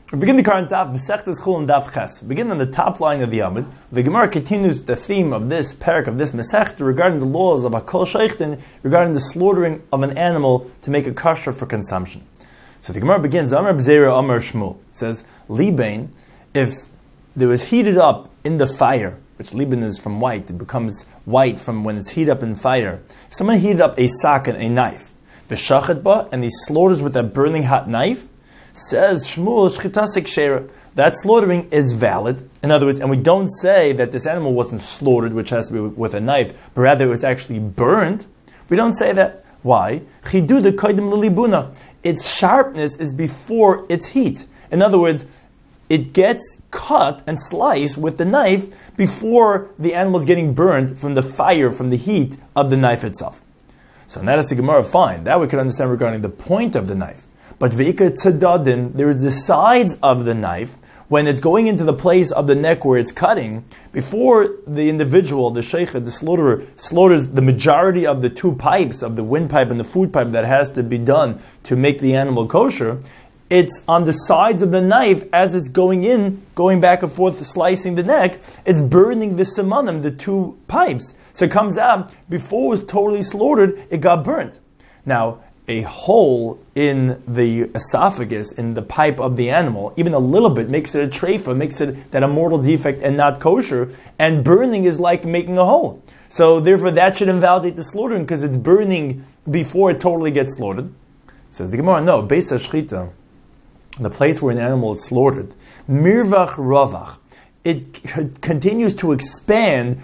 We begin the current daf, Masechtas Chulin Daf Ches. We begin on the top line of the Amud. The Gemara continues the theme of this parak of this Masechta regarding the laws of Hakol Sheichtin, regarding the slaughtering of an animal to make a kosher for consumption. So the Gemara begins, Amar B'Zera Amar Shmuel. It says, Libain, if there was heated up in the fire, which Liban is from white, it becomes white from when it's heated up in fire. If someone heated up a socket, a knife, B'Shachet Ba, and he slaughters with a burning hot knife, says Shmuel Shchitasik Shera, that slaughtering is valid. In other words, and we don't say that this animal wasn't slaughtered, which has to be with a knife, but rather it was actually burned. We don't say that. Why? Chidu de koidim lilibuna. Its sharpness is before its heat. In other words, it gets cut and sliced with the knife before the animal is getting burned from the fire, from the heat of the knife itself. So that is the Gemara fine. That we can understand regarding the point of the knife. But ve'ika tzadadin, there is the sides of the knife, when it's going into the place of the neck where it's cutting, before the individual, the sheikh, the slaughterer, slaughters the majority of the two pipes, of the windpipe and the food pipe that has to be done to make the animal kosher, it's on the sides of the knife as it's going in, going back and forth, slicing the neck, it's burning the simanim, the two pipes. So it comes out, before it was totally slaughtered, it got burnt. Now, a hole in the esophagus, in the pipe of the animal, even a little bit, makes it a treifa, makes it that a mortal defect and not kosher, and burning is like making a hole. So therefore that should invalidate the slaughtering, because it's burning before it totally gets slaughtered. Says the Gemara, no, Beis HaShchita, the place where an animal is slaughtered, mirvach ravach, it continues to expand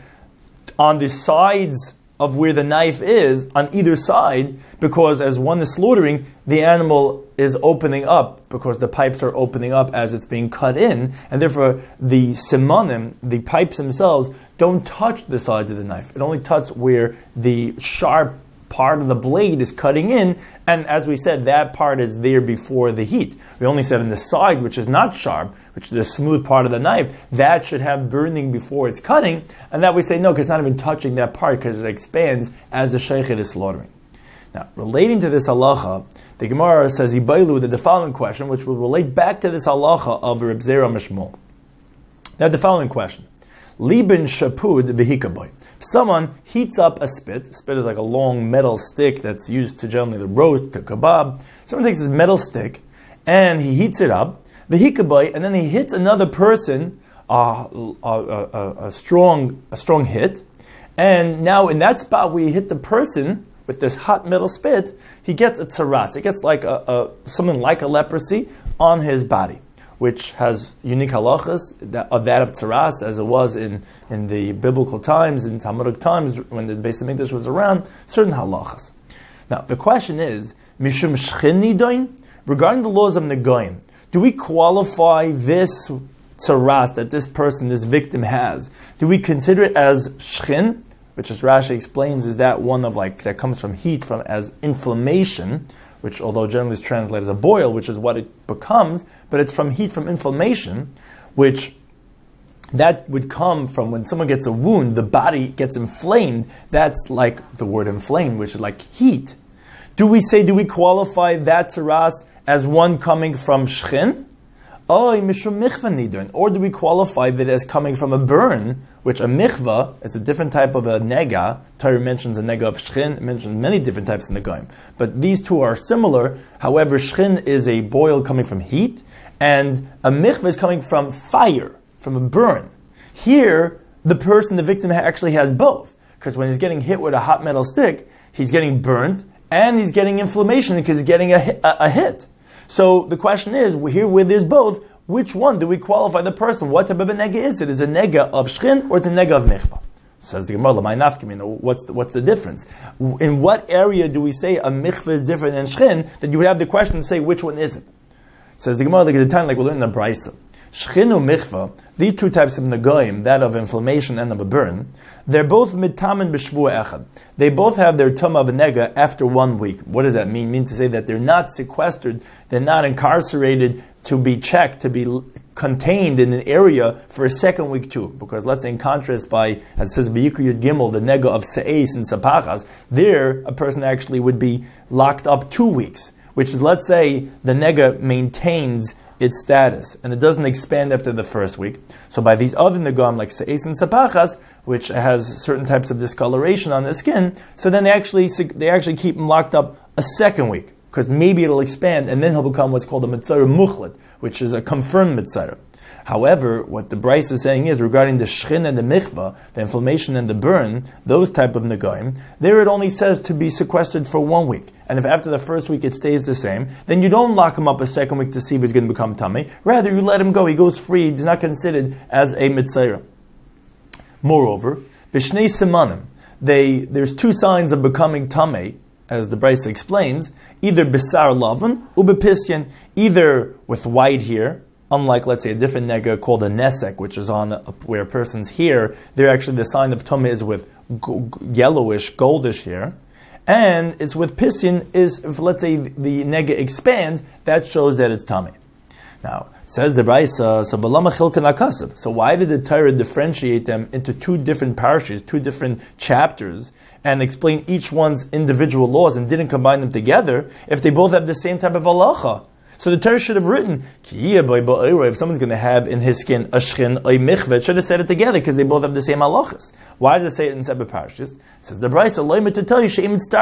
on the sides of where the knife is, on either side, because as one is slaughtering, the animal is opening up, because the pipes are opening up as it's being cut in, and therefore the simanim, the pipes themselves, don't touch the sides of the knife. It only touches where the sharp part of the blade is cutting in, and as we said, that part is there before the heat. We only said on the side, which is not sharp, which is the smooth part of the knife, that should have burning before it's cutting, and that we say no, because it's not even touching that part, because it expands as the sheikhet is slaughtering. Now, relating to this halacha, the Gemara says Yibailu the following question, which will relate back to this halacha of Reb Zera Mishmol. Now, the following question: Liban shapud v'hikaboy. Someone heats up a spit. Spit is like a long metal stick that's used to generally the roast, to kebab. Someone takes this metal stick and he heats it up, the hikaboy, and then he hits another person a strong hit. And now in that spot where he hit the person with this hot metal spit, he gets a tzaras. He gets like something like a leprosy on his body, which has unique halachas of tzaras, as it was in the biblical times, in Talmudic times, when the Beis HaMikdash was around, certain halachas. Now, the question is, Mishum Shchin Nidoin? Regarding the laws of Negoim, do we qualify this tzaras that this person, this victim has? Do we consider it as Shchin, which as Rashi explains is that one of that comes from heat, as inflammation, which although generally is translated as a boil, which is what it becomes, but it's from heat, from inflammation, which that would come from when someone gets a wound, the body gets inflamed. That's like the word inflamed, which is like heat. Do we qualify that tzaras as one coming from shchin? Or do we qualify that as coming from a burn, which a michvah is a different type of a nega. Torah mentions a nega of shchin, it mentions many different types of negaim. But these two are similar. However, shchin is a boil coming from heat, and a michvah is coming from fire, from a burn. Here, the victim actually has both. Because when he's getting hit with a hot metal stick, he's getting burnt, and he's getting inflammation because he's getting a hit. So the question is, here where there's both, which one do we qualify the person? What type of a nega is it? Is it a nega of shchin or it's a nega of michvah? Says the Gemara, what's the difference? In what area do we say a michvah is different than shchin, that you would have the question to say which one is it? Says the Gemara, the time like we learned in the Brisa. Shchin or michvah, these two types of negoim, that of inflammation and of a burn, they're both mitamen b'shvua echad. They both have their tumah of a nega after 1 week. What does that mean? It means to say that they're not sequestered, they're not incarcerated to be checked, to be contained in an area for a second week too. Because let's say in contrast as it says, V'yikru Yud Gimel, the nega of se'es and sapachas, there a person actually would be locked up 2 weeks. Which is, let's say, the nega maintains its status, and it doesn't expand after the first week. So by these other negam, like se'es and sapachas, which has certain types of discoloration on the skin, so then they actually keep him locked up a second week, because maybe it'll expand, and then he'll become what's called a mitzvah muchlet, which is a confirmed mitzvah. However, what the Bryce is saying is regarding the shchin and the michvah, the inflammation and the burn, those type of negoim, there it only says to be sequestered for 1 week. And if after the first week it stays the same, then you don't lock him up a second week to see if he's going to become tummy. Rather, you let him go. He goes free. He's not considered as a mitzvah. Moreover, b'shnei simanim, there's 2 signs of becoming tummy, as the Bryce explains, either bisar lavan or bepisyan, either with white hair, unlike, let's say, a different nega called a nesek, which is on where a person's hair, there actually the sign of tummy is with yellowish, goldish hair. And it's with pisyan, is if, let's say, the nega expands, that shows that it's tummy. Now, says the Braisa, so why did the Torah differentiate them into 2 different parashas, 2 different chapters, and explain each one's individual laws and didn't combine them together if they both have the same type of halacha? So the Torah should have written, if someone's going to have in his skin a shchin, a michveh, it should have said it together because they both have the same halachas. Why does it say it in separate parashas? It says the Braisa, to tell you,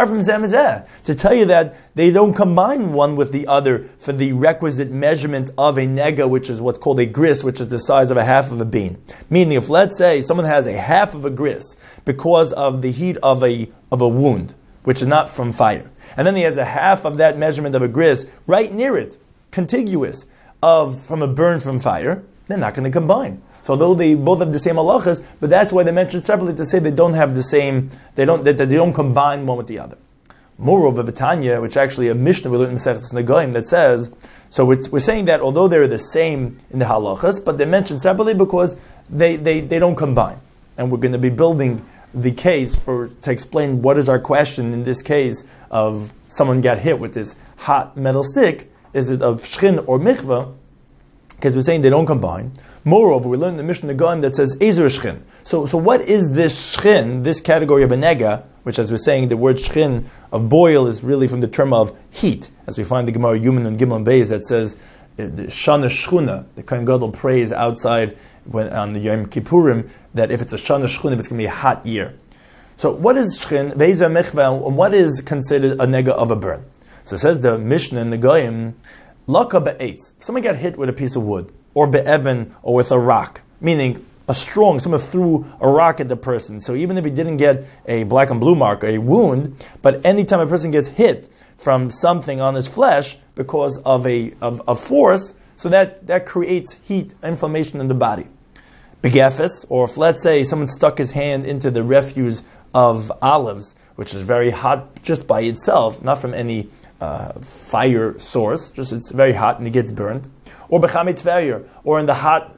to tell you that they don't combine one with the other for the requisite measurement of a nega, which is what's called a gris, which is the size of a half of a bean. Meaning, if let's say someone has a half of a gris because of the heat of a wound, which is not from fire, and then he has a half of that measurement of a gris right near it, contiguous from a burn from fire, they're not going to combine. So although they both have the same halachas, but that's why they mentioned separately to say they don't have the same, they don't combine one with the other. Moreover, Vitanya, which actually a Mishnah we learned in Maseches Negoim that says, so we're saying that although they're the same in the halachas, but they're mentioned separately because they don't combine. And we're going to be building the case to explain what is our question in this case of someone got hit with this hot metal stick. Is it of shchin or michvah? Because we're saying they don't combine. Moreover, we learned in the Mishnah Negoim that says ezer shchin. So what is this shchin, this category of a nega, which as we're saying the word shchin of boil is really from the term of heat, as we find the Gemara Yumin and Gimel Beis that says shana shchuna, the Kohen Gadol prays outside on the Yom Kippurim that if it's a shana shchuna, it's going to be a hot year. So what is shchin, ve'ezer michvah, and what is considered a nega of a burn? So it says the Mishnah in the Goyim, laka be'etz. Someone got hit with a piece of wood, or be'evan, or with a rock, meaning someone threw a rock at the person. So even if he didn't get a black and blue mark, a wound, but anytime a person gets hit from something on his flesh because of a force, so that creates heat, inflammation in the body. Begefes, or if let's say someone stuck his hand into the refuse of olives, which is very hot just by itself, not from any fire source, just it's very hot and it gets burnt. Or Bechamit Tverir, or in the hot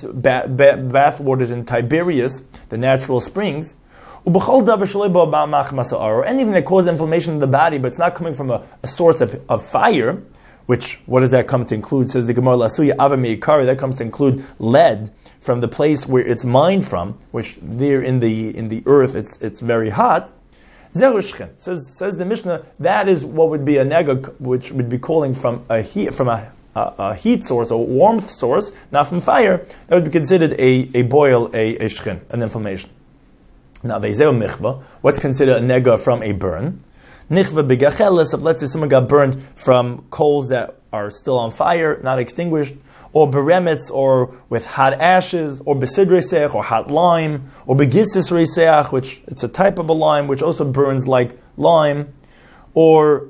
bath waters in Tiberias, the natural springs. Or anything that causes inflammation in the body, but it's not coming from a source of fire, which, what does that come to include? Says the Gemara, Lasuya Avami Ikari, that comes to include lead from the place where it's mined from, which there in the earth it's very hot. Zerushchen says the Mishnah, that is what would be a nega, which would be calling from a heat source, a warmth source, not from fire. That would be considered a boil, a shchen, an inflammation. Now, ve'zeu michva, what's considered a nega from a burn? Nichva begachelis, if let's say someone got burned from coals that are still on fire, not extinguished, or beremetz, or with hot ashes, or besidreseach, or hot lime, or begisis reseach, which it's a type of a lime which also burns like lime, or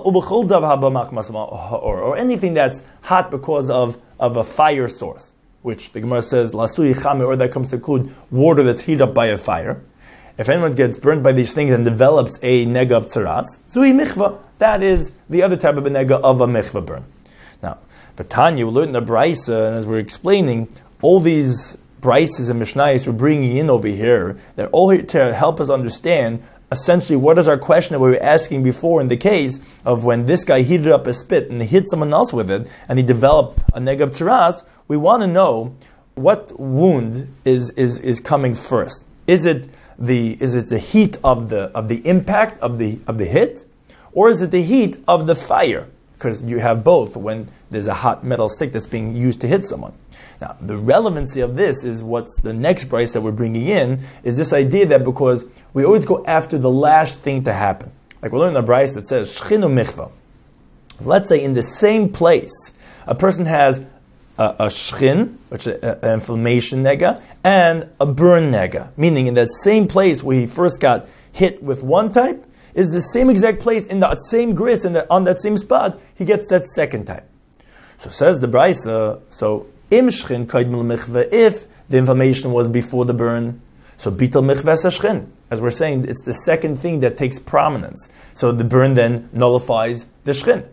anything that's hot because of a fire source, which the Gemara says lasui chamer, or that comes to include water that's heated up by a fire. If anyone gets burned by these things and develops a nega of tzaras, zui michva, that is the other type of a nega of a michva burn. Now, but Tanya, we learned in the Braisa, and as we're explaining, all these Braises and Mishnayos we're bringing in over here, they're all here to help us understand essentially what is our question that we were asking before in the case of when this guy heated up a spit and he hit someone else with it and he developed a nega of tzaras. We want to know what wound is coming first. Is it the heat of the impact of the hit, or is it the heat of the fire? because you have both when there's a hot metal stick that's being used to hit someone. Now, the relevancy of this is what's the next price that we're bringing in, is this idea that because we always go after the last thing to happen. Like we're learning a Bryce that says, Shchinu Michva. Let's say in the same place, a person has a shchin, which is an inflammation nega, and a burn nega. Meaning in that same place where he first got hit with one type, is the same exact place in that same gris, on that same spot, he gets that second type. So says the Brisa, so im shchin kaidmul michve, if the inflammation was before the burn, so bital michve shchin. As we're saying, it's the second thing that takes prominence. So the burn then nullifies the shchin.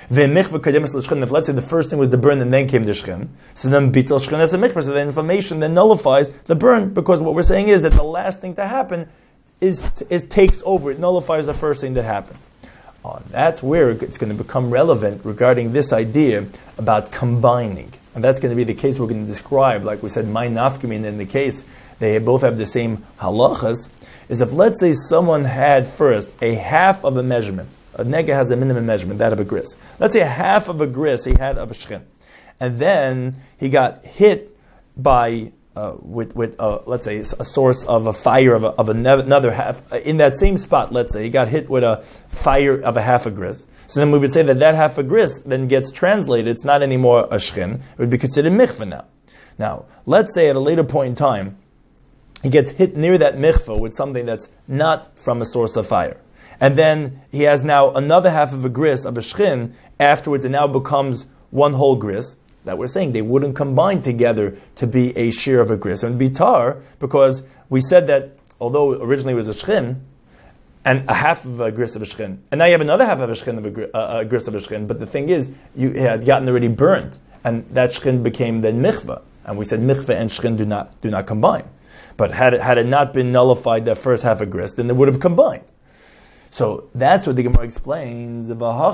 If let's say the first thing was the burn and then came the shchin, so then bital shchin as a mikveh, so the inflammation then nullifies the burn, because what we're saying is that the last thing to happen is takes over, it nullifies the first thing that happens. That's where it's going to become relevant regarding this idea about combining. And that's going to be the case we're going to describe, like we said, my nafkamin, in the case they both have the same halachas, is if let's say someone had first a half of a measurement. A nega has a minimum measurement, that of a gris. Let's say a half of a gris he had of a shchin. And then he got hit by, with let's say, a source of a fire of another half. In that same spot, let's say, he got hit with a fire of a half a gris. So then we would say that half a gris then gets translated. It's not anymore a shchin. It would be considered michvah now. Now, let's say at a later point in time, he gets hit near that michvah with something that's not from a source of fire. And then he has now another half of a gris, of a shchin, afterwards it now becomes one whole gris. That we're saying they wouldn't combine together to be a shear of a gris. And be tar, because we said that although originally it was a shchin, and a half of a gris of a shchin, and now you have another half of a shchin of a gris of a shchin, but the thing is, you had gotten already burned, and that shchin became then michvah. And we said michvah and shchin do not combine. But had it not been nullified, that first half of gris, then they would have combined. So that's what the Gemara explains.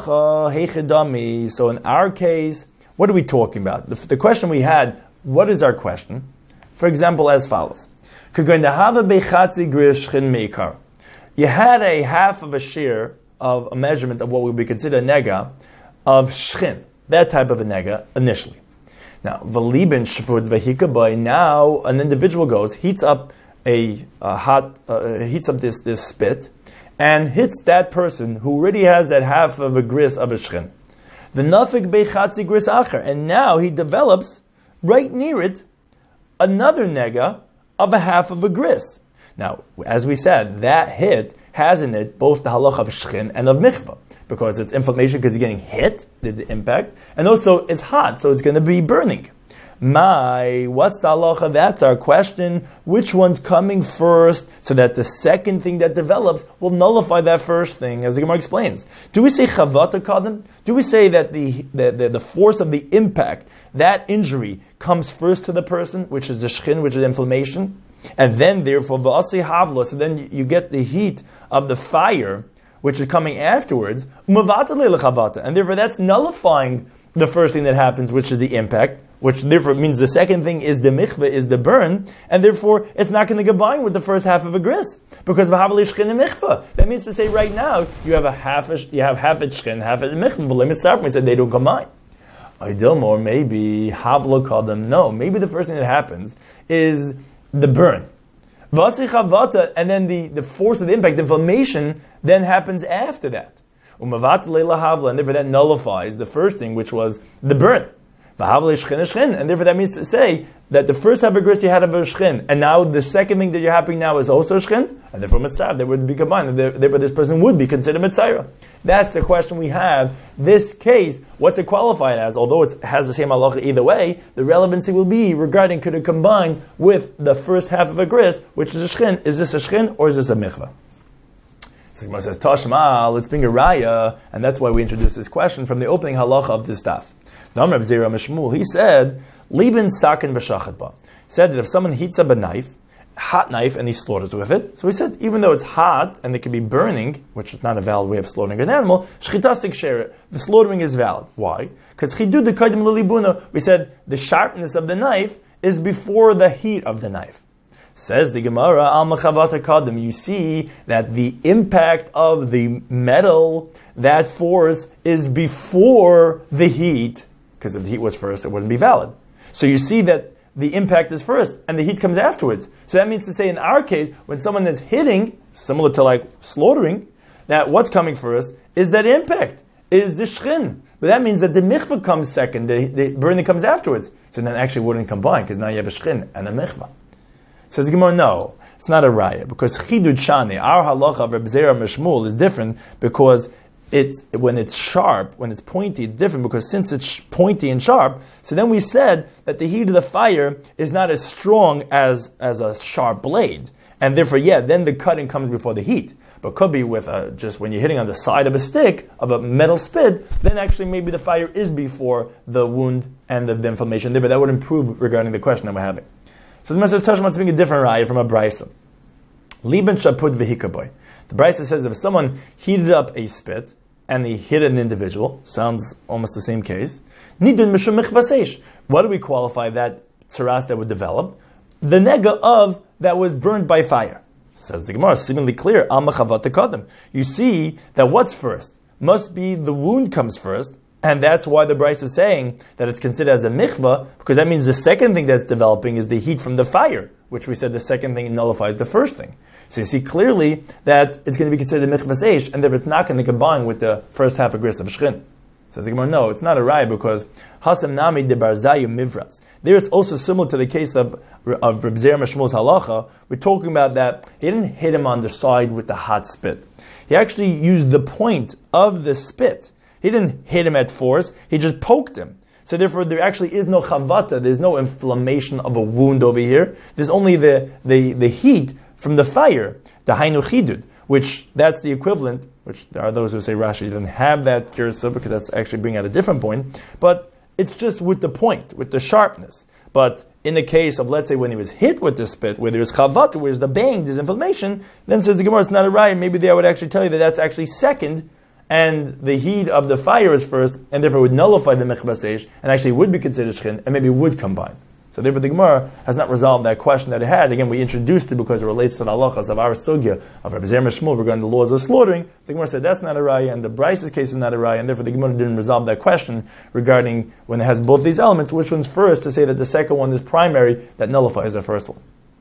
So in our case, what are we talking about? The question we had, what is our question? For example, as follows. You had a half of a shear of a measurement of what would be considered a nega of shchin, that type of a nega initially. Now, now an individual goes, heats up this spit, and hits that person who already has that half of a gris of a shchin. The nafik bechatzi gris acher, and now he develops right near it another nega of a half of a gris. Now, as we said, that hit has in it both the halach of shchin and of michvah, because it's inflammation because you're getting hit, there's the impact, and also it's hot, so it's going to be burning. What's the halacha? That's our question. Which one's coming first, so that the second thing that develops will nullify that first thing, as the Gemara explains? Do we say chavata kadam? Do we say that the force of the impact, that injury, comes first to the person, which is the shchin, which is inflammation, and then therefore v'asi havla, so then you get the heat of the fire, which is coming afterwards, and therefore that's nullifying the first thing that happens, which is the impact, which therefore means the second thing is the michvah, is the burn, and therefore it's not going to combine with the first half of a gris, because v'havali shchin and michvah. That means to say right now you have half a shchin, half a michvah. We said they don't combine. Or maybe havla called them. No, maybe the first thing that happens is the burn. And then the force of the impact, the inflammation, then happens after that. And therefore that nullifies the first thing, which was the burn. And therefore that means to say that the first half of gris you had of a shchin, and now the second thing that you're having now is also shchin, and therefore mitzvah, they would be combined, and therefore this person would be considered mitzvah. That's the question we have. This case, what's it qualified as? Although it has the same halacha either way, the relevancy will be regarding could it combine with the first half of a gris, which is a shchin. Is this a shchin or is this a michvah? So Gemara says, Tashma, let's bring a raya, and that's why we introduced this question from the opening halacha of this daf. He said, Liban sakin v'shachat. Said that if someone heats up a knife, hot knife, and he slaughters with it, so he said, even though it's hot and it can be burning, which is not a valid way of slaughtering an animal, shchitasik share, the slaughtering is valid. Why? Because chidud the kaidim lilibuna, we said the sharpness of the knife is before the heat of the knife. Says the Gemara, Al Machavata Kadam, you see that the impact of the metal, that force, is before the heat, because if the heat was first, it wouldn't be valid. So you see that the impact is first, and the heat comes afterwards. So that means to say, in our case, when someone is hitting, similar to like slaughtering, that what's coming first is that impact, is the shchin. But that means that the mikvah comes second, the burning comes afterwards. So then actually wouldn't combine, because now you have a shchin and a mikvah. Says the Gemara, no, it's not a raya, because chidud shani, our halacha of Reb Zera Meshmul is different, because when it's sharp, when it's pointy, it's different, because since it's pointy and sharp, so then we said that the heat of the fire is not as strong as a sharp blade, and therefore, then the cutting comes before the heat. But could be with just when you're hitting on the side of a stick, of a metal spit, then actually maybe the fire is before the wound and the inflammation. Therefore, that would improve regarding the question that we're having. So the Message Tashma is being a different raya from a brisa. Liben shapud v'hikaboy. The brisa says if someone heated up a spit and he hit an individual, sounds almost the same case. Nidun mishum michvaseish. What do we qualify that tsaras that would develop? The nega of that was burned by fire. Says the Gemara, seemingly clear. Al machavat kadam. You see that what's first must be the wound comes first. And that's why the Bryce is saying that it's considered as a mikvah, because that means the second thing that's developing is the heat from the fire, which we said the second thing nullifies the first thing. So you see clearly that it's going to be considered a mikvah seish, and therefore it's not going to combine with the first half of gris of shchin. So the Gemara, no, it's not a raya, because hasam nami de barzayu mivras. There it's also similar to the case of Reb Zera Meshmul's halacha. We're talking about that he didn't hit him on the side with the hot spit. He actually used the point of the spit. He didn't hit him at force, he just poked him. So therefore there actually is no chavata, there's no inflammation of a wound over here. There's only the heat from the fire, the hainu chidud, which that's the equivalent, which there are those who say Rashi doesn't have that kirsa because that's actually bringing out a different point, but it's just with the point, with the sharpness. But in the case of, let's say, when he was hit with the spit, where there's chavata, where there's the bang, there's inflammation, then says the Gemara, it's not a raya. Maybe I would actually tell you that that's actually second, and the heat of the fire is first, and therefore would nullify the mikvah seish, and actually would be considered shchin, and maybe would combine. So therefore the Gemara has not resolved that question that it had. Again, we introduced it because it relates to the halachas of our sugya of Reb Zera Meshmul regarding the laws of slaughtering. The Gemara said that's not a raya, and the Bryce's case is not a raya, and therefore the Gemara didn't resolve that question regarding when it has both these elements, which one's first, to say that the second one is primary, that nullifies the first one.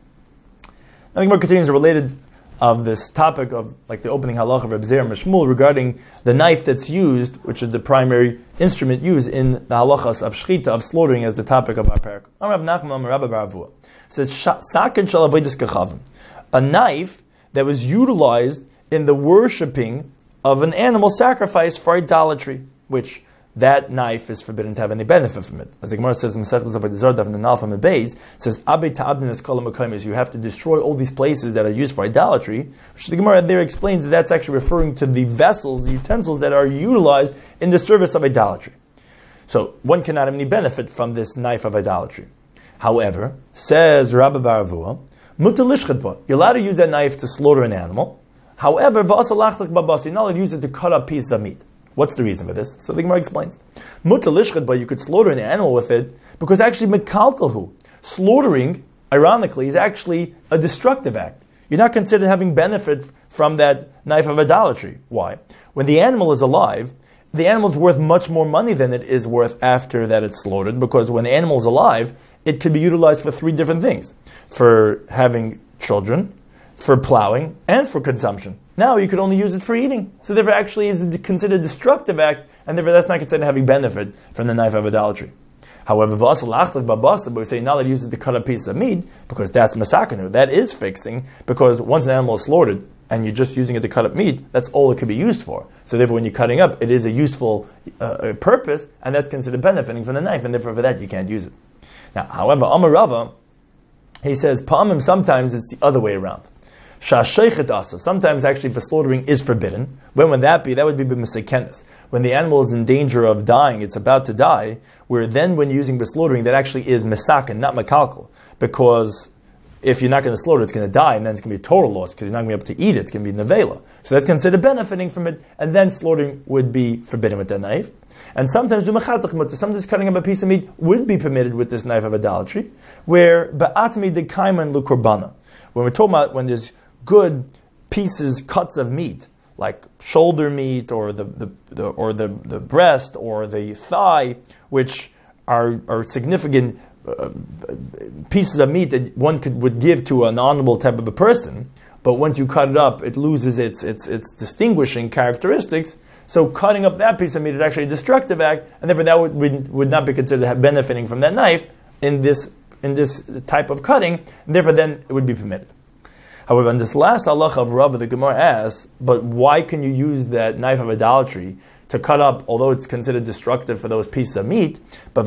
Now the Gemara continues related of this topic of like the opening halach of Reb Zera Meshmul regarding the knife that's used, which is the primary instrument used in the halachas of shchita, of slaughtering, as the topic of our parak. Rav Nachman Rabba Bar Avua says saken shel avodas kechavim, a knife that was utilized in the worshipping of an animal sacrifice for idolatry, which that knife is forbidden to have any benefit from it. As the Gemara says in Masechtas Avodah Zarah in the Nalfam Beis, says Abe ta'abdinas kol ha'makayim, you have to destroy all these places that are used for idolatry, which the Gemara there explains that that's actually referring to the vessels, the utensils that are utilized in the service of idolatry. So one cannot have any benefit from this knife of idolatry. However, says Rabbi Bar Avua, mutar lishchat bo, you're allowed to use that knife to slaughter an animal. However, v'asa lachtak babasi, you're not allowed to use it to cut up pieces of meat. What's the reason for this? So the Gemara explains. Mutar lishchat, but you could slaughter an animal with it, because actually mekalkalhu, slaughtering, ironically, is actually a destructive act. You're not considered having benefit from that knife of idolatry. Why? When the animal is alive, the animal is worth much more money than it is worth after that it's slaughtered, because when the animal is alive, it could be utilized for three different things. For having children, for plowing, and for consumption. Now you could only use it for eating. So therefore actually is considered a destructive act, and therefore that's not considered having benefit from the knife of idolatry. However, we say you're not allowed to use it to cut a piece of meat, because that's masakanu, that is fixing, because once an animal is slaughtered, and you're just using it to cut up meat, that's all it could be used for. So therefore when you're cutting up, it is a useful purpose, and that's considered benefiting from the knife, and therefore for that you can't use it. Now, however, Amar Rava, he says, Pa'amim, sometimes it's the other way around. Sometimes actually for slaughtering is forbidden. When would that be? That would be b'mesekenes. When the animal is in danger of dying, it's about to die, where then when using slaughtering, that actually is mesaken, not mekalkal. Because if you're not going to slaughter, it's going to die, and then it's going to be a total loss, because you're not going to be able to eat it, it's going to be nevela. So that's considered benefiting from it, and then slaughtering would be forbidden with that knife. And sometimes cutting up a piece of meat would be permitted with this knife of idolatry, where ba'atmi de kaiman lukurbana. When we're talking about when there's good pieces, cuts of meat, like shoulder meat or the breast or the thigh, which are significant pieces of meat that one would give to an honorable type of a person, but once you cut it up, it loses its distinguishing characteristics. So cutting up that piece of meat is actually a destructive act, and therefore that would not be considered benefiting from that knife in this type of cutting, and therefore then it would be permitted. However, in this last halacha of Rava, the Gemara asks, but why can you use that knife of idolatry to cut up, although it's considered destructive for those pieces of meat, but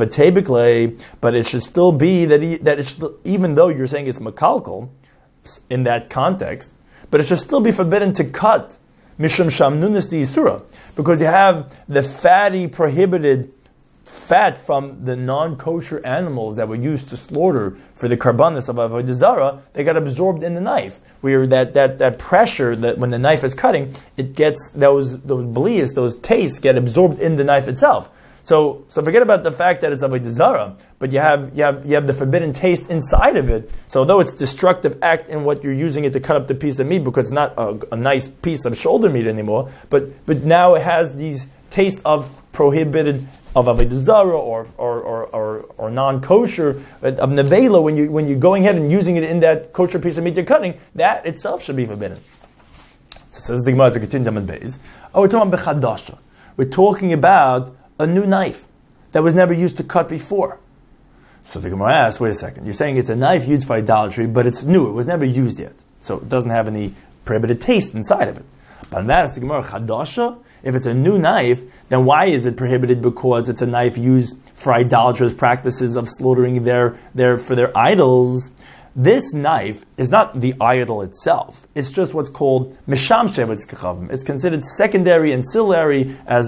it should still be even though you're saying it's makalkal in that context, but it should still be forbidden to cut mishum shamnunis di isura, because you have the fatty prohibited fat from the non-kosher animals that were used to slaughter for the karbanis of avodah zarah, they got absorbed in the knife. Where that pressure that when the knife is cutting, it gets those blias, those tastes get absorbed in the knife itself. So forget about the fact that it's avodah zarah, but you have the forbidden taste inside of it. So although it's destructive act in what you're using it to cut up the piece of meat, because it's not a nice piece of shoulder meat anymore, but now it has these tastes of prohibited of avodah zarah or non-kosher of nevela, when you're going ahead and using it in that kosher piece of meat you're cutting, that itself should be forbidden. So says the Gemara, we're talking about bechadasha. We're talking about a new knife that was never used to cut before. So the Gemara asks, wait a second, you're saying it's a knife used for idolatry, but it's new, it was never used yet. So it doesn't have any prohibited taste inside of it. But on that, the Gemara, chadasha, if it's a new knife, then why is it prohibited? Because it's a knife used for idolatrous practices of slaughtering for their idols. This knife is not the idol itself. It's just what's called misham shevetz kechavim. It's considered secondary, ancillary, as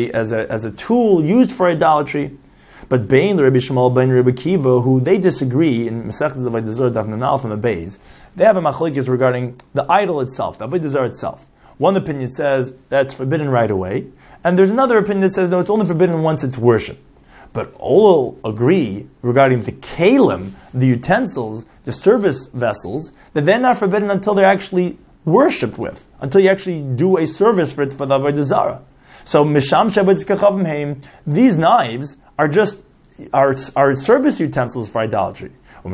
a tool used for idolatry. But Bein Rabbi Shmuel, Bein Rabbi Kiva, who they disagree in Masechtas of Avodah Zarah Daf Nun from the Beis, they have a machlokes regarding the idol itself, the Avodah Zarah itself. One opinion says that's forbidden right away, and there's another opinion that says no, it's only forbidden once it's worshipped. But all agree regarding the kalim, the utensils, the service vessels, that they're not forbidden until they're actually worshipped with, until you actually do a service for it for the Avodah Zarah. So misham shevetz kechavim heim, these knives are just are service utensils for idolatry. And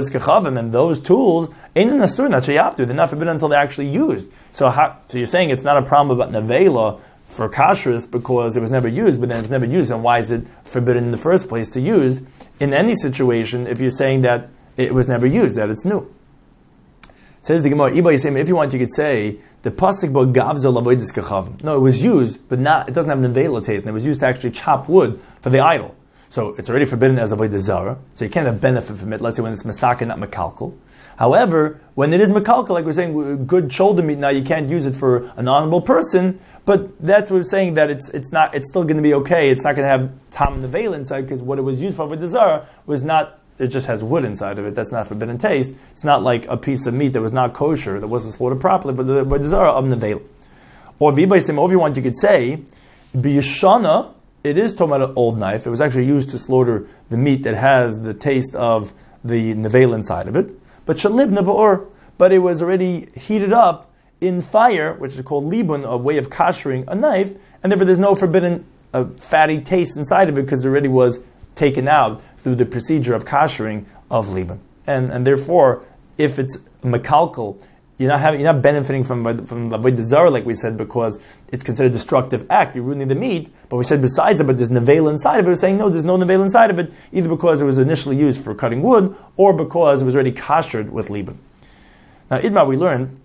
those tools, they're not forbidden until they're actually used. So you're saying it's not a problem about nevela for kashrus because it was never used, but then it's never used, and why is it forbidden in the first place to use in any situation if you're saying that it was never used, that it's new? Says the Gemara, if you want, you could say the pasuk bo gavzo lavoidis kechavim. No, it was used, but it doesn't have nevela taste, and it was used to actually chop wood for the idol. So it's already forbidden as avodah zarah, so you can't have benefit from it. Let's say when it's masaka, not makalkal. However, when it is makalkal, like we're saying, good shoulder meat, now you can't use it for an honorable person. But that's what we're saying, that it's still going to be okay. It's not going to have tam nevela inside, because what it was used for avodah zarah was not. It just has wood inside of it. That's not forbidden taste. It's not like a piece of meat that was not kosher, that wasn't slaughtered properly, but the avodah zarah of nevela. Or v'ibaisim, or if you want, you could say b'yishana. It is talking about an old knife. It was actually used to slaughter the meat that has the taste of the nevela inside of it. But shalib neba'or, but it was already heated up in fire, which is called libun, a way of koshering a knife, and therefore there's no forbidden fatty taste inside of it because it already was taken out through the procedure of koshering of libun. And therefore, if it's makalkal, you're not benefiting from avodah zarah, like we said, because it's considered a destructive act. You're ruining the meat. But we said besides it, but there's nevela inside of it. We're saying no, there's no nevela inside of it, either because it was initially used for cutting wood, or because it was already koshered with libun. Now, Idma, we learned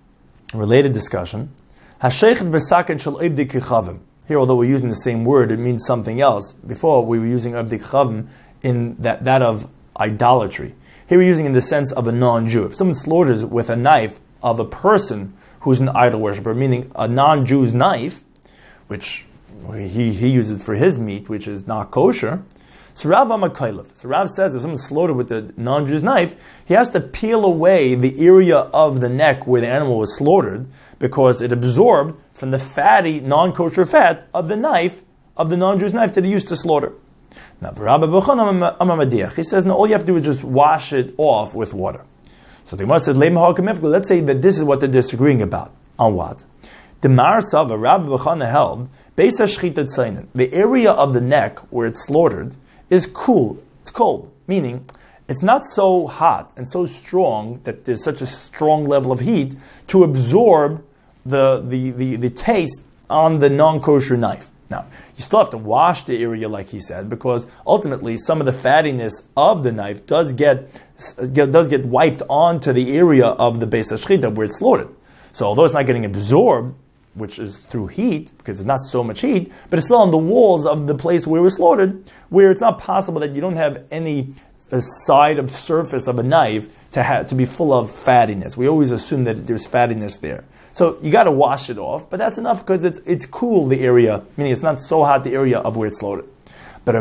a related discussion. Hasheichet b'saken shel evdi kechavim. Here, although we're using the same word, it means something else. Before, we were using evdi kechavim in that of idolatry. Here we're using in the sense of a non-Jew. If someone slaughters with a knife of a person who's an idol worshiper, meaning a non-Jew's knife, which he uses for his meat, which is not kosher, so Rav Amakaylev. So Rav says if someone's slaughtered with a non-Jew's knife, he has to peel away the area of the neck where the animal was slaughtered because it absorbed from the fatty, non-kosher fat of the knife, of the non-Jew's knife that he used to slaughter. Now, Rabbi Bechon Amamadiach, he says, no, all you have to do is just wash it off with water. So the Gemara says, let's say that this is what they're disagreeing about. On what? The Mar Sava, Rabbi Bechana held, the area of the neck where it's slaughtered is cool. It's cold, meaning it's not so hot and so strong that there's such a strong level of heat to absorb the taste on the non-kosher knife. Now, you still have to wash the area, like he said, because ultimately some of the fattiness of the knife does get wiped onto the area of the Beis HaShchita where it's slaughtered. So although it's not getting absorbed, which is through heat, because it's not so much heat, but it's still on the walls of the place where it was slaughtered, where it's not possible that you don't have any side of surface of a knife to be full of fattiness. We always assume that there's fattiness there. So you got to wash it off, but that's enough because it's cool, the area, meaning it's not so hot, the area of where it's slaughtered. But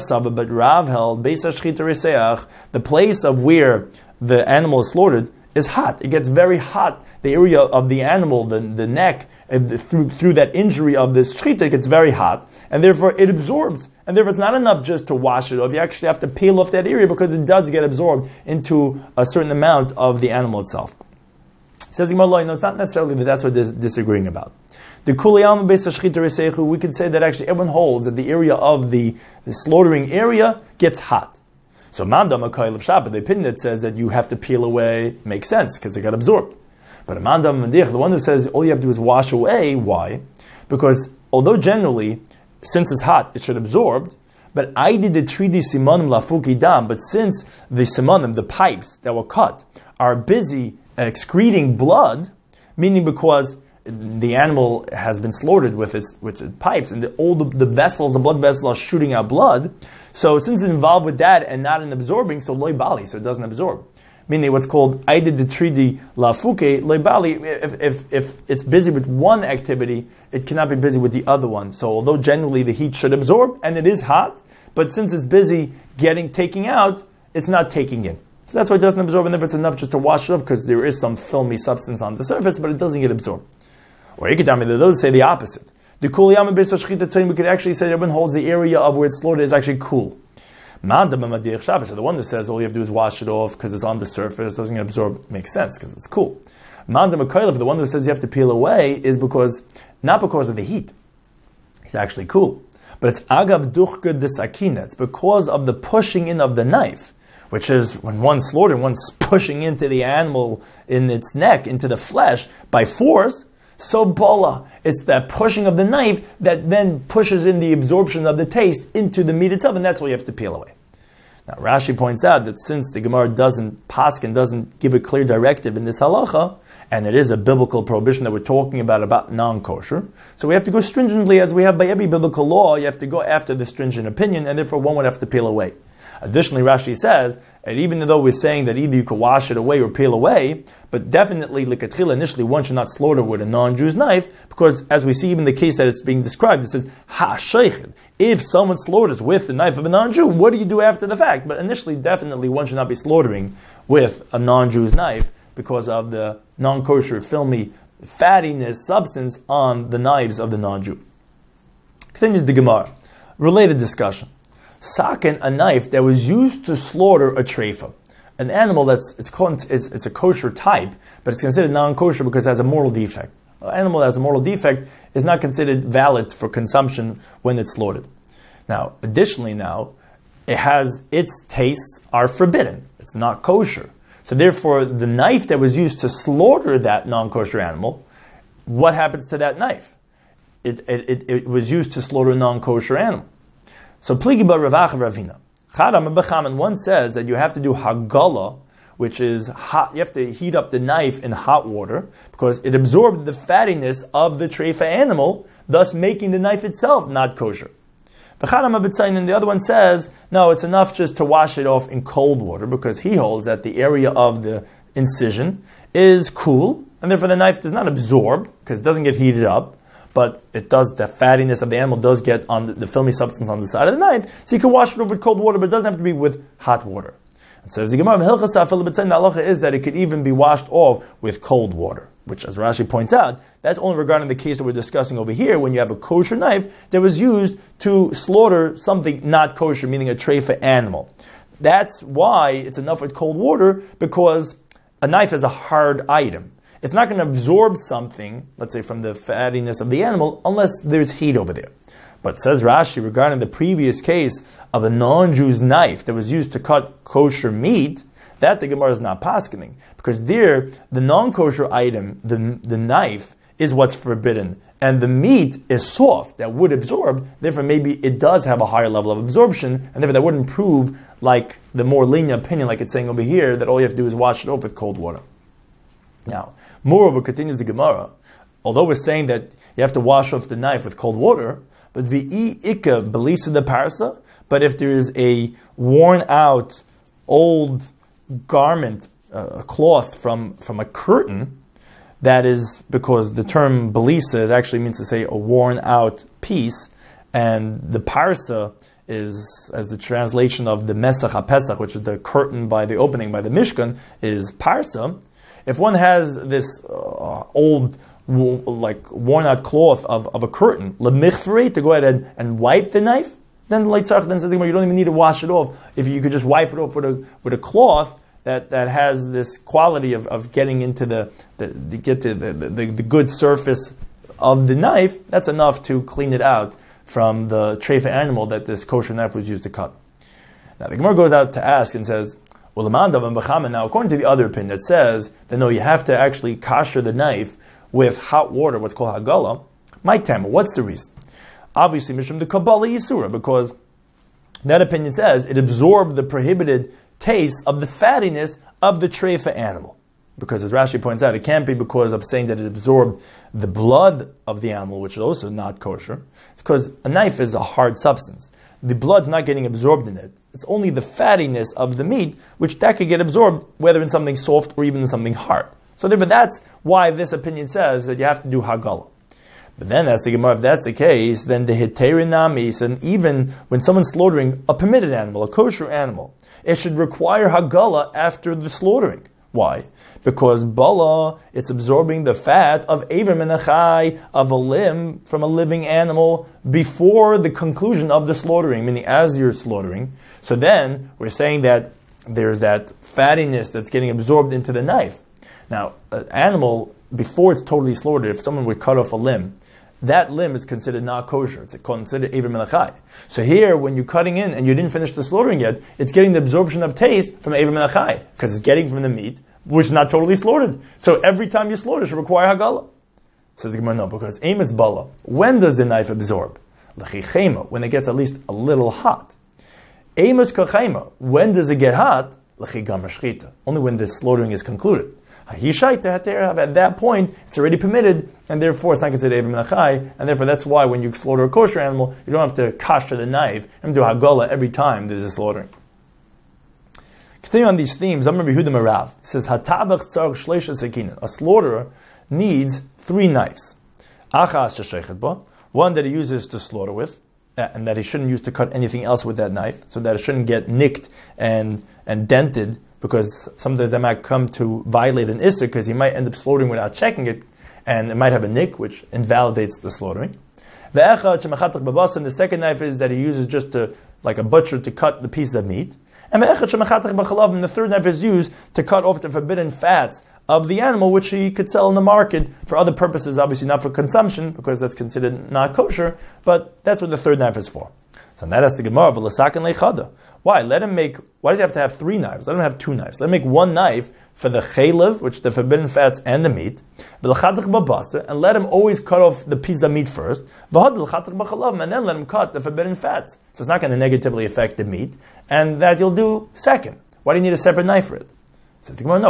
Rav held, Beis HaShchita Reseach, the place of where the animal is slaughtered, is hot. It gets very hot. The area of the animal, the neck, through that injury of this shchita, it gets very hot, and therefore it absorbs. And therefore it's not enough just to wash it off. You actually have to peel off that area because it does get absorbed into a certain amount of the animal itself. Says Gemara, no, it's not necessarily that that's what they're disagreeing about. The Kuliyam Beis HaShchita Resechu, we could say that actually everyone holds that the area of the slaughtering area gets hot. So Manda Makayil of Shabbat, the opinion that says that you have to peel away makes sense because it got absorbed. But Amanda Mandich, the one who says all you have to do is wash away, why? Because although generally, since it's hot, it should absorb, but I did the 3D simonim lafuki dam, but since the simonim, the pipes that were cut, are busy excreting blood, meaning because the animal has been slaughtered with its pipes, and all the vessels, the blood vessels are shooting out blood. So since it's involved with that and not in absorbing, so loy bali, so it doesn't absorb. Meaning what's called aidid the 3D lafuke loy bali. If it's busy with one activity, it cannot be busy with the other one. So although generally the heat should absorb, and it is hot, but since it's busy taking out, it's not taking in. So that's why it doesn't absorb, and if it's enough just to wash it off, because there is some filmy substance on the surface, but it doesn't get absorbed. Or you could tell me that those say the opposite. The Kuliyam Beis HaShchita Tzayim, we could actually say that everyone holds the area of where it's slaughtered is actually cool. So the one that says all you have to do is wash it off because it's on the surface, doesn't get absorbed, makes sense because it's cool. The one who says you have to peel away is not because of the heat. It's actually cool. But it's agav duchged de sakina. It's because of the pushing in of the knife, which is when one's slaughtering, one's pushing into the animal in its neck, into the flesh, by force. So bola, it's that pushing of the knife that then pushes in the absorption of the taste into the meat itself, and that's why you have to peel away. Now Rashi points out that since the Gemara doesn't give a clear directive in this halacha, and it is a biblical prohibition that we're talking about non-kosher, so we have to go stringently, as we have by every biblical law, you have to go after the stringent opinion, and therefore one would have to peel away. Additionally, Rashi says, and even though we're saying that either you could wash it away or peel away, but definitely, likatchila, initially, one should not slaughter with a non-Jew's knife, because as we see even the case that it's being described, it says, ha-sheichid. If someone slaughters with the knife of a non-Jew, what do you do after the fact? But initially, definitely, one should not be slaughtering with a non-Jew's knife because of the non-kosher, filmy fattiness, substance on the knives of the non-Jew. Continues the Gemara. Related discussion. Sakin, a knife that was used to slaughter a treifa, an animal it's a kosher type, but it's considered non-kosher because it has a mortal defect. An animal that has a mortal defect is not considered valid for consumption when it's slaughtered. Now, additionally, its tastes are forbidden. It's not kosher. So therefore, the knife that was used to slaughter that non-kosher animal, what happens to that knife? It was used to slaughter a non-kosher animal. So pligi ba Ravach Ravina. Chadam Bechaman, one says that you have to do hagala, which is hot. You have to heat up the knife in hot water because it absorbed the fattiness of the treifa animal, thus making the knife itself not kosher. V'chadam Abitzayin, and the other one says, no, it's enough just to wash it off in cold water because he holds that the area of the incision is cool, and therefore the knife does not absorb because it doesn't get heated up. But the fattiness of the animal does get on the filmy substance on the side of the knife, so you can wash it over with cold water, but it doesn't have to be with hot water. And so the Gemara, the halacha is that it could even be washed off with cold water, which, as Rashi points out, that's only regarding the case that we're discussing over here, when you have a kosher knife that was used to slaughter something not kosher, meaning a treifa animal. That's why it's enough with cold water, because a knife is a hard item. It's not going to absorb something, let's say from the fattiness of the animal, unless there's heat over there. But says Rashi, regarding the previous case of a non-Jew's knife that was used to cut kosher meat, that the Gemara is not paskening. Because there, the non-kosher item, the knife, is what's forbidden. And the meat is soft, that would absorb, therefore maybe it does have a higher level of absorption, and therefore that wouldn't prove like the more lenient opinion, like it's saying over here, that all you have to do is wash it off with cold water. Now, moreover, continues the Gemara, although we're saying that you have to wash off the knife with cold water, but v'i ika belisa the parsa, but if there is a worn out old garment, a cloth from a curtain, that is because the term belisa actually means to say a worn out piece, and the parsa is, as the translation of the Mesach HaPesach, which is the curtain by the opening by the Mishkan, is parsa. If one has this old, like worn out cloth of a curtain, lemichfrei, to go ahead and wipe the knife, then Leitzach then says you don't even need to wash it off. If you could just wipe it off with a cloth that has this quality of getting into the good surface of the knife, that's enough to clean it out from the treifa animal that this kosher knife was used to cut. Now the Gemara goes out to ask and says, well, now according to the other opinion that says that no, you have to actually kasher the knife with hot water, what's called hagala, my tamar, what's the reason? Obviously, mishum the kabbalah yisura, because that opinion says it absorbed the prohibited taste of the fattiness of the treifa animal. Because as Rashi points out, it can't be because of saying that it absorbed the blood of the animal, which is also not kosher. It's because a knife is a hard substance. The blood's not getting absorbed in it. It's only the fattiness of the meat, which that could get absorbed, whether in something soft or even in something hard. So therefore, that's why this opinion says that you have to do hagala. But then, as the Gemara, if that's the case, then the hiteri namis, and even when someone's slaughtering a permitted animal, a kosher animal, it should require hagala after the slaughtering. Why? Because bala, it's absorbing the fat of Eiver Menachai, of a limb from a living animal, before the conclusion of the slaughtering, meaning as you're slaughtering. So then, we're saying that there's that fattiness that's getting absorbed into the knife. Now, an animal, before it's totally slaughtered, if someone would cut off a limb, that limb is considered not kosher. It's considered Eiver Menachai. So here, when you're cutting in and you didn't finish the slaughtering yet, it's getting the absorption of taste from Eiver Menachai, because it's getting from the meat, which is not totally slaughtered. So every time you slaughter, it should require hagala. Says the Gemara, no, because aim is bala. When does the knife absorb? L'chichema, when it gets at least a little hot. Aim is kachema. When does it get hot? L'chigam shchita. Only when the slaughtering is concluded. At that point, it's already permitted, and therefore it's not considered Eiver Menachai, and therefore that's why when you slaughter a kosher animal, you don't have to kasher the knife and do hagala every time there's a slaughtering. Continue on these themes. I'm Rabbi Yehuda Marav. He says, "Hatabach tzarich shleisha sekinan." A slaughterer needs 3 knives. Achas sheshechet ba, one that he uses to slaughter with, and that he shouldn't use to cut anything else with that knife, so that it shouldn't get nicked and dented, because sometimes that might come to violate an issur, because he might end up slaughtering without checking it, and it might have a nick, which invalidates the slaughtering. And the second knife is that he uses just to, like a butcher, to cut the piece of meat. And the third knife is used to cut off the forbidden fats of the animal, which he could sell in the market for other purposes, obviously not for consumption, because that's considered not kosher, but that's what the third knife is for. So that has the Gemara, why? Why does he have to have 3 knives? Let him have 2 knives. Let him make 1 knife for the chaylev, which is the forbidden fats and the meat, and let him always cut off the piece of meat first, and then let him cut the forbidden fats. So it's not going to negatively affect the meat, and that you'll do second. Why do you need a separate knife for it? So the Gemara,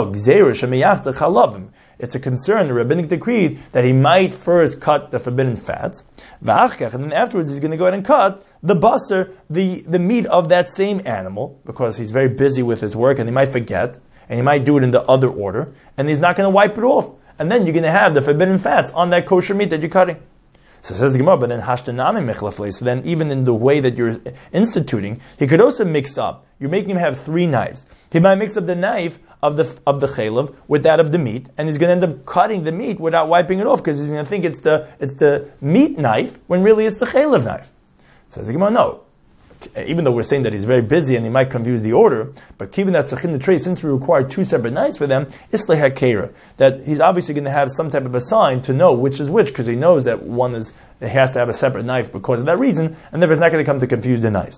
no, it's a concern, the rabbinic decree, that he might first cut the forbidden fats, and then afterwards he's going to go ahead and cut the basar, the meat of that same animal, because he's very busy with his work and he might forget, and he might do it in the other order, and he's not going to wipe it off. And then you're going to have the forbidden fats on that kosher meat that you're cutting. So says the Gemara, but then hashtanami mechlafle. So then, even in the way that you're instituting, he could also mix up. You're making him have 3 knives. He might mix up the knife of the chaylev with that of the meat, and he's going to end up cutting the meat without wiping it off, because he's going to think it's the meat knife when really it's the chaylev knife. Says the Gemara, no. even though we're saying that he's very busy and he might confuse the order, but keeping that tzachim the tray, since we require two separate knives for them, isleh hakera, that he's obviously going to have some type of a sign to know which is which, because he knows that he has to have a separate knife because of that reason, and therefore it's not going to come to confuse the knives.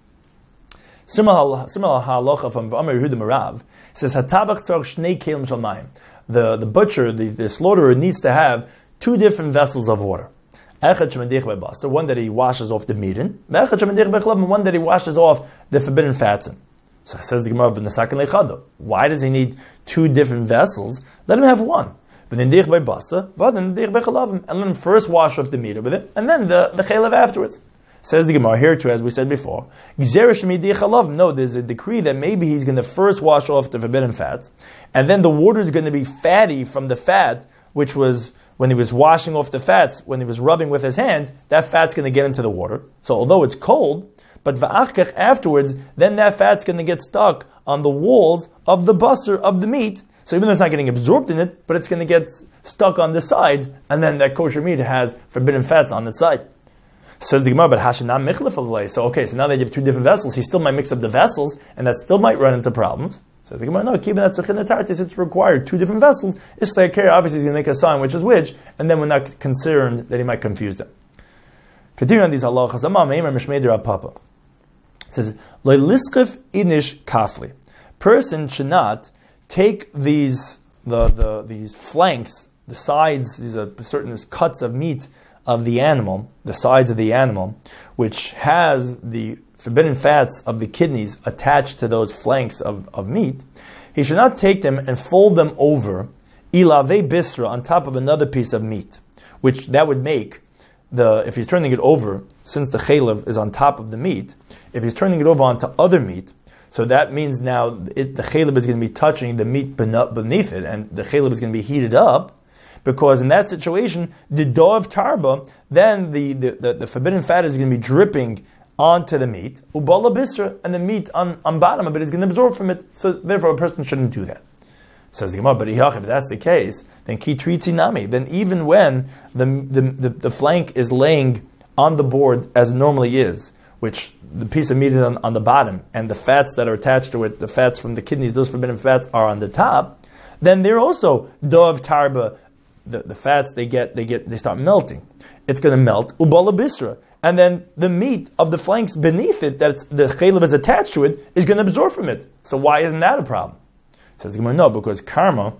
Similar halacha from Amar Yehuda Marav says hatabach tzarich shnei kelim shel mayim. The butcher, the slaughterer, needs to have two different vessels of water. One that he washes off the meat in, one that he washes off the forbidden fats in. So says the Gemara, why does he need two different vessels? Let him have one. And let him first wash off the meat with it, and then the chaylev afterwards. Says the Gemara here too, as we said before, no, there's a decree that maybe he's going to first wash off the forbidden fats, and then the water is going to be fatty from the fat, which was when he was washing off the fats, when he was rubbing with his hands, that fat's going to get into the water. So although it's cold, but va'achkech afterwards, then that fat's going to get stuck on the walls of the basar, of the meat. So even though it's not getting absorbed in it, but it's going to get stuck on the sides, and then that kosher meat has forbidden fats on the side. Says the Gemara, but hashanam michlef avlei. So now that you have two different vessels, he still might mix up the vessels, and that still might run into problems. Says the Gemara, no, keeping that tzachim the tartis, it's required two different vessels. It's like care, obviously he's going to make a sign which is which, and then we're not concerned that he might confuse them. Continuing on these halachas, Amar Meimer Mishmei Rav Papa says, Lo liskef inish kafli. Person should not take these flanks, the sides, these are certain cuts of meat of the animal, the sides of the animal, which has the forbidden fats of the kidneys attached to those flanks of meat. He should not take them and fold them over ilave bisra, on top of another piece of meat, which that would make if he's turning it over, since the chaylev is on top of the meat, if he's turning it over onto other meat, so that means now the chaylev is going to be touching the meat beneath it, and the chaylev is going to be heated up, because in that situation, the dov tarba, then the forbidden fat is going to be dripping onto the meat, ubala bisra, and the meat on bottom of it is going to absorb from it. So therefore, a person shouldn't do that. Says the Gemara, but if that's the case, then ki treatzi nami. Then even when the flank is laying on the board as it normally is, which the piece of meat is on the bottom, and the fats that are attached to it, the fats from the kidneys, those forbidden fats are on the top, then they're also dov tarba. The fats they start melting. It's going to melt ubala bisra, and then the meat of the flanks beneath it, that the chaylev is attached to it, is going to absorb from it. So why isn't that a problem? Says the Gemara, no, because karma,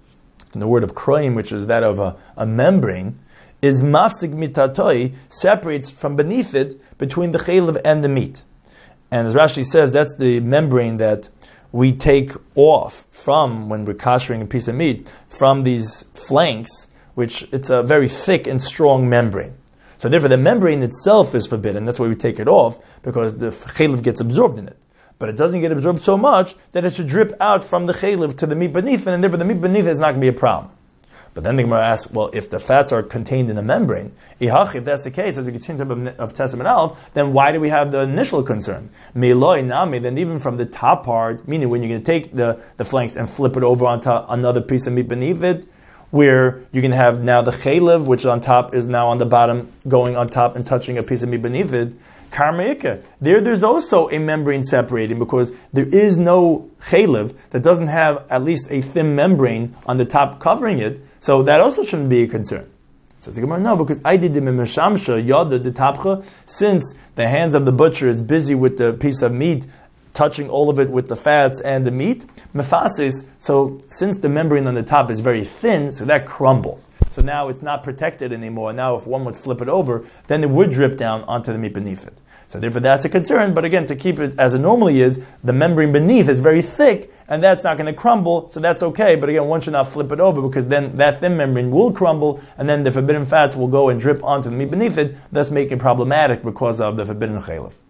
in the word of kroim, which is that of a membrane, is mafsig mitatoi, separates from beneath it between the chaylev and the meat. And as Rashi says, that's the membrane that we take off from when we're koshering a piece of meat, from these flanks, which it's a very thick and strong membrane. So therefore the membrane itself is forbidden. That's why we take it off, because the chaylev gets absorbed in it. But it doesn't get absorbed so much that it should drip out from the chaylev to the meat beneath it, and therefore the meat beneath it is not going to be a problem. But then the Gemara asks, well, if the fats are contained in the membrane, if that's the case, as we continue of Testament Aleph, then why do we have the initial concern? Me'loi nami, then even from the top part, meaning when you're going to take the flanks and flip it over onto another piece of meat beneath it, where you can have now the chaylev, which on top is now on the bottom, going on top and touching a piece of meat beneath it, karmeika. There's also a membrane separating, because there is no chaylev that doesn't have at least a thin membrane on the top covering it, so that also shouldn't be a concern. So the Gemara, no, because I did the memeshamsha yada the tapcha, since the hands of the butcher is busy with the piece of meat, touching all of it with the fats and the meat, mefasis, so since the membrane on the top is very thin, so that crumbles. So now it's not protected anymore. Now if one would flip it over, then it would drip down onto the meat beneath it. So therefore that's a concern, but again, to keep it as it normally is, the membrane beneath is very thick, and that's not going to crumble, so that's okay, but again, one should not flip it over, because then that thin membrane will crumble, and then the forbidden fats will go and drip onto the meat beneath it, thus making it problematic because of the forbidden chaylev.